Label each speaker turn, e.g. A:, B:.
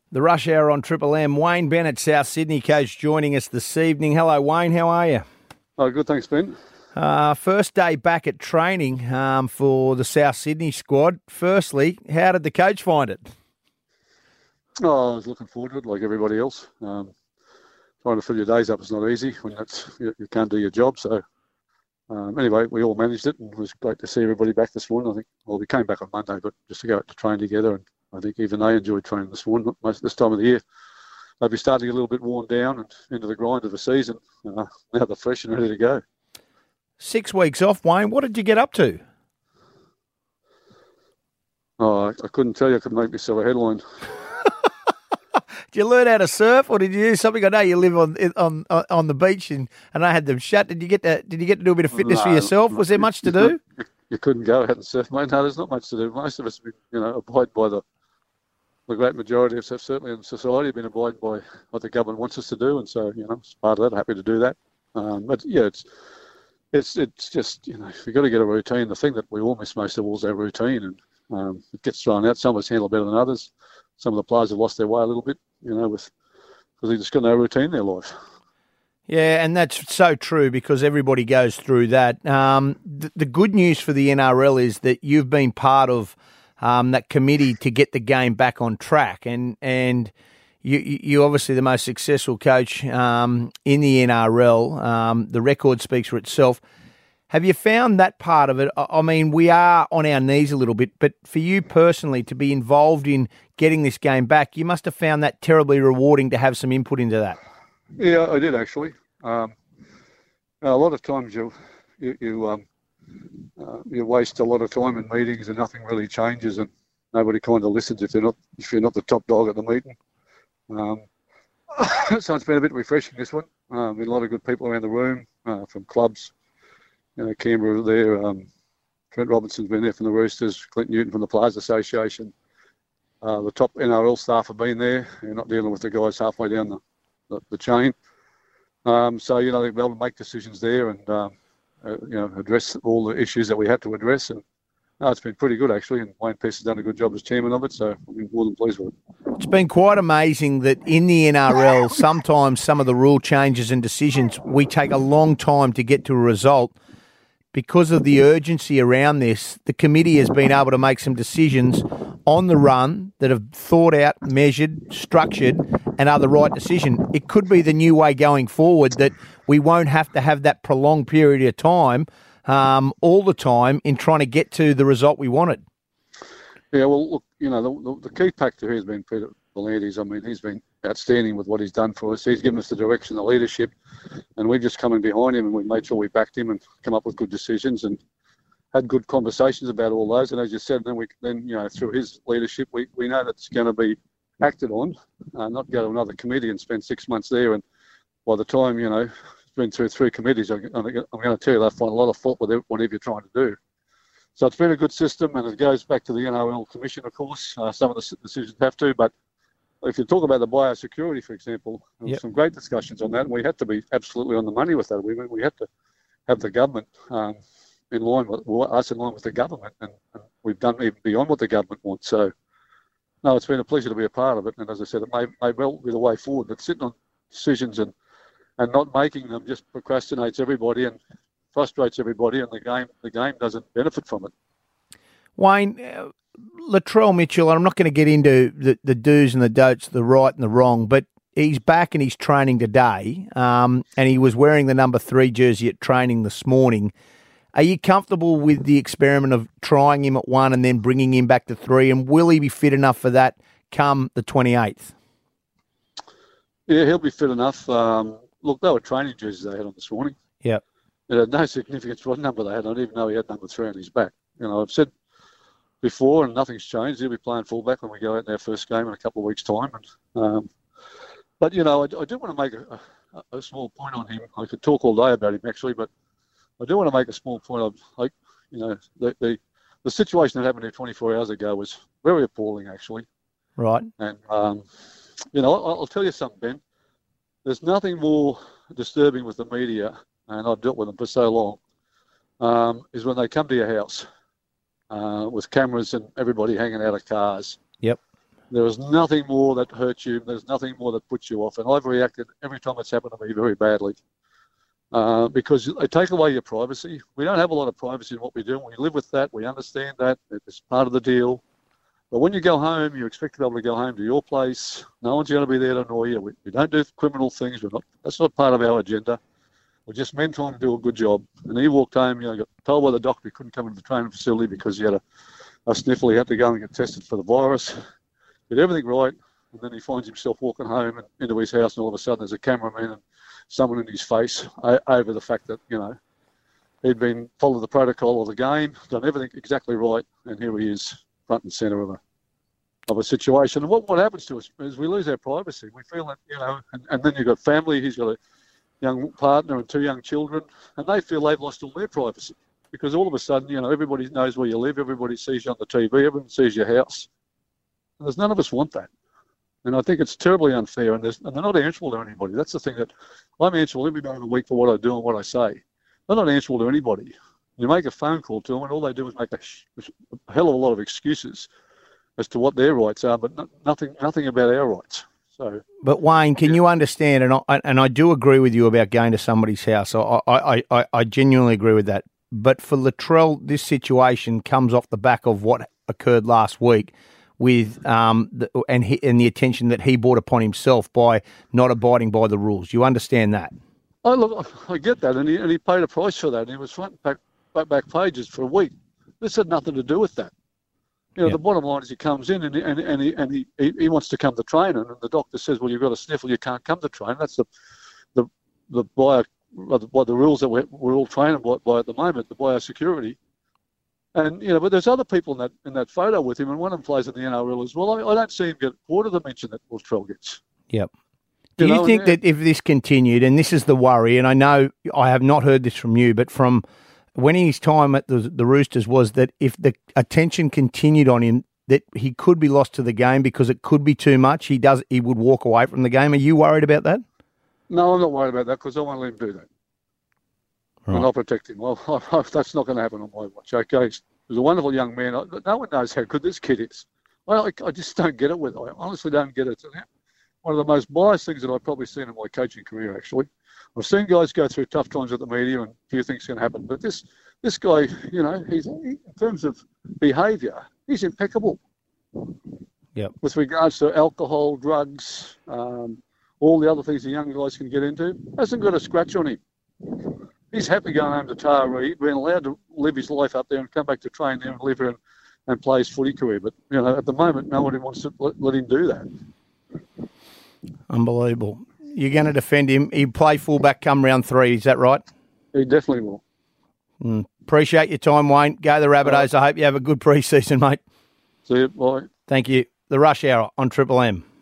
A: The Rush Hour on Triple M. Wayne Bennett, South Sydney coach, joining us this evening. Hello, Wayne. How are you?
B: Oh, good. Thanks, Ben.
A: First day back at training for the South Sydney squad. Firstly, how did the coach find it?
B: Oh, I was looking forward to it like everybody else. Trying to fill your days up is not easy when you can't do your job. So anyway, we all managed it, and it was great to see everybody back this morning. I think, well, we came back on Monday, but just to go out to train together, and I think even they enjoyed training this morning. Most this time of the year, they'll be starting a little bit worn down and into the grind of the season. Now they're fresh and ready to go.
A: 6 weeks off, Wayne. What did you get up to?
B: Oh, I couldn't tell you. I could make myself a headline.
A: Did you learn how to surf, or did you do something? I know you live on the beach, and I had them shut. Did you get to do a bit of fitness for yourself? Was there much to do?
B: You couldn't go out and surf, mate. No, there's not much to do. Most of us, abide by the great majority of us, certainly in society, have been abiding by what the government wants us to do, and so as part of that, happy to do that. But yeah, it's just you've got to get a routine. The thing that we all miss most of all is our routine, and it gets thrown out. Some of us handle better than others. Some of the players have lost their way a little bit, because they just got no routine in their life.
A: Yeah, and that's so true because everybody goes through that. The good news for the NRL is that you've been part of that committee to get the game back on track, and you're obviously the most successful coach in the NRL. The record speaks for itself. Have you found that part of it? I mean, we are on our knees a little bit, but for you personally to be involved in getting this game back, you must have found that terribly rewarding to have some input into that.
B: Yeah, I did actually. A lot of times you waste a lot of time in meetings and nothing really changes, and nobody kind of listens if you're not the top dog at the meeting. So it's been a bit refreshing, this one. Been a lot of good people around the room from clubs. Canberra there. Trent Robinson's been there from the Roosters. Clint Newton from the Players Association. The top NRL staff have been there. You're not dealing with the guys halfway down the chain. So they'll be able to make decisions there and address all the issues that we had to address. And it's been pretty good actually. And Wayne Pearce has done a good job as chairman of it. So I've been more than pleased with it.
A: It's been quite amazing that in the NRL, sometimes some of the rule changes and decisions we take a long time to get to a result. Because of the urgency around this, the committee has been able to make some decisions on the run that have thought out, measured, structured, and are the right decision. It could be the new way going forward that we won't have to have that prolonged period of time all the time in trying to get to the result we wanted.
B: Yeah, well, look, the key factor here has been Peter V'landys. I mean, he's been outstanding with what he's done for us. He's given us the direction, the leadership, and we've just come in behind him and we made sure we backed him and come up with good decisions and had good conversations about all those. And as you said, then through his leadership, we know that's going to be acted on, not go to another committee and spend 6 months there. And by the time, it's been through 3 committees, I'm going to tell you they'll find a lot of fault with whatever you're trying to do. So it's been a good system, and it goes back to the NRL Commission, of course. Some of the decisions have to, but if you talk about the biosecurity, for example, there were some great discussions on that, and we had to be absolutely on the money with that. We had to have the government in line with the government, and we've done even beyond what the government wants. So, no, it's been a pleasure to be a part of it, and as I said, it may well be the way forward, but sitting on decisions and not making them just procrastinates everybody and frustrates everybody, and the game doesn't benefit from it.
A: Wayne, Latrell Mitchell, I'm not going to get into the do's and the don'ts, the right and the wrong, but he's back and he's training today, and he was wearing the number 3 jersey at training this morning. Are you comfortable with the experiment of trying him at 1 and then bringing him back to 3, and will he be fit enough for that come the 28th?
B: Yeah, he'll be fit enough. Look, they were training jerseys they had on this morning.
A: Yep.
B: It had no significance what number they had. I didn't even know he had number 3 on his back. I've said before, and nothing's changed. He'll be playing fullback when we go out in our first game in a couple of weeks' time. But I do want to make a small point on him. I could talk all day about him actually, but I do want to make a small point of the situation that happened here 24 hours ago was very appalling actually.
A: Right.
B: And I'll tell you something, Ben. There's nothing more disturbing with the media, and I've dealt with them for so long, is when they come to your house with cameras and everybody hanging out of cars.
A: Yep.
B: There is nothing more that hurts you. There's nothing more that puts you off. And I've reacted every time it's happened to me very badly because they take away your privacy. We don't have a lot of privacy in what we do. We live with that. We understand that. It's part of the deal. But when you go home, you expect to be able to go home to your place. No one's going to be there to annoy you. We don't do criminal things. That's not part of our agenda. We're just men trying to do a good job. And he walked home, got told by the doctor he couldn't come into the training facility because he had a sniffle. He had to go and get tested for the virus. Did everything right. And then he finds himself walking home and into his house, and all of a sudden there's a cameraman and someone in his face over the fact that, he'd been followed the protocol of the game, done everything exactly right, and here he is, front and centre of a situation. And what happens to us is we lose our privacy. We feel that, and then you've got family, he's got a young partner and 2 young children, and they feel they've lost all their privacy because all of a sudden, everybody knows where you live, everybody sees you on the TV, everyone sees your house. And there's none of us want that. And I think it's terribly unfair, and they're not answerable to anybody. That's the thing, that I'm answerable every day of the week for what I do and what I say. They're not answerable to anybody. You make a phone call to them, and all they do is make a hell of a lot of excuses as to what their rights are, but nothing about our rights. So,
A: but Wayne, can you understand? And I do agree with you about going to somebody's house. I genuinely agree with that. But for Latrell, this situation comes off the back of what occurred last week with and the attention that he brought upon himself by not abiding by the rules. You understand that?
B: Oh, look, I get that, and he paid a price for that. And he was front and back pages for a week. This had nothing to do with that. The bottom line is he comes in and he wants to come to training, and the doctor says, "Well, you've got a sniffle, you can't come to training." That's by the rules that we're all training by at the moment, the biosecurity. And but there's other people in that photo with him, and one of them plays in the NRL as well. I don't see him get a quarter of the mention that Latrell gets.
A: Yep. Do you think that if this continued, and this is the worry, and I know I have not heard this from you, but from when his time at the Roosters was that if the attention continued on him, that he could be lost to the game because it could be too much. He would walk away from the game. Are you worried about that?
B: No, I'm not worried about that because I won't let him do that. Right. And I'll protect him. Well, that's not going to happen on my watch. Okay, he's a wonderful young man. No one knows how good this kid is. I just don't get it with it. I honestly don't get it. One of the most biased things that I've probably seen in my coaching career, actually. I've seen guys go through tough times with the media and a few things can happen. But this guy, in terms of behaviour, he's impeccable.
A: Yep.
B: With regards to alcohol, drugs, all the other things the young guys can get into, hasn't got a scratch on him. He's happy going home to Taree, being allowed to live his life up there and come back to train there and live here and play his footy career. But, at the moment, nobody wants to let him do that.
A: Unbelievable. You're going to defend him. He'll play fullback come round 3, is that right?
B: He definitely will.
A: Appreciate your time, Wayne. Go the Rabbitohs. I hope you have a good pre-season, mate.
B: See you. Bye.
A: Thank you. The Rush Hour on Triple M.